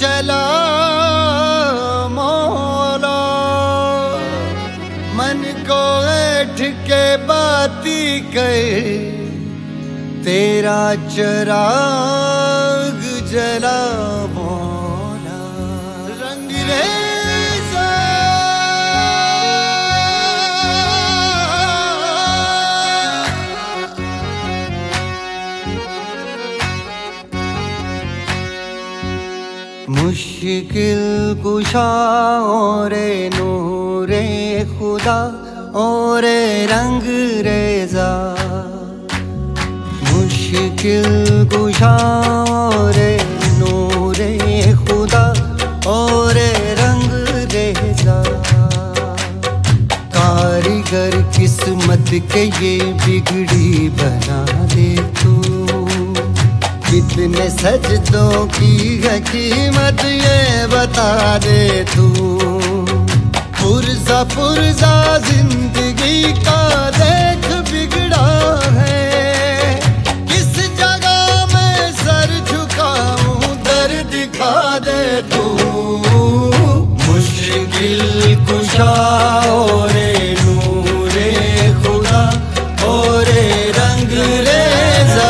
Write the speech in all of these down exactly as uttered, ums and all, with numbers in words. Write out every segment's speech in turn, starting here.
चला मौला, मन को ऐठ के बाती कर, तेरा चिराग जला मौला। रंगरेज़ा मुश्किल कुशा ओरे नूरे खुदा ओरे रंगरेज़ा, मुश्किल कुशा ओरे नूरे खुदा ओरे रंगरेज़ा। कारीगर किस्मत के ये बिगड़ी बना दे तू, कितने सजदों की है कीमत ये बता दे तू। पुरजा पुरजा जिंदगी का देख बिगड़ा है, किस जगह मैं सर झुकाऊं दर दिखा दे तू। मुश्किल कुशा ओरे नूरे खुदा ओरे रंगरेज़ा।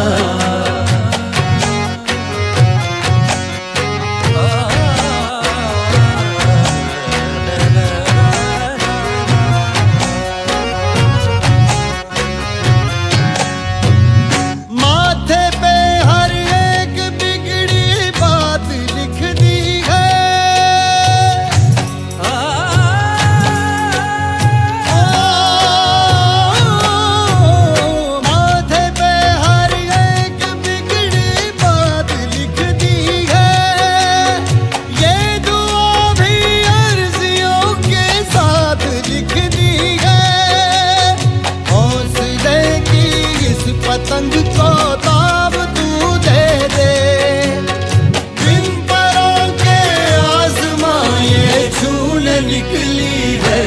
पतंग को ताब तू दे दे, बिन परों के आसमां ये छूने निकली है।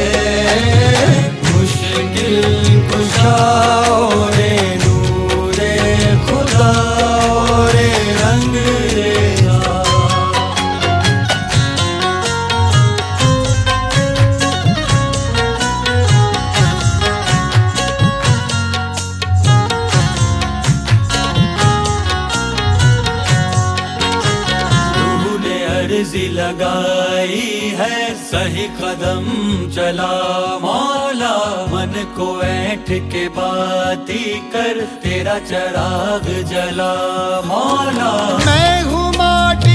मुश्किल कुशा ओरे नूरे खुदा ओरे रंगरेज़ा। अर्ज़ी लगाई है सही कदम चला मौला, मन को ऐठ के बाती कर, तेरा चिराग जला मौला। मैं हूँ माटी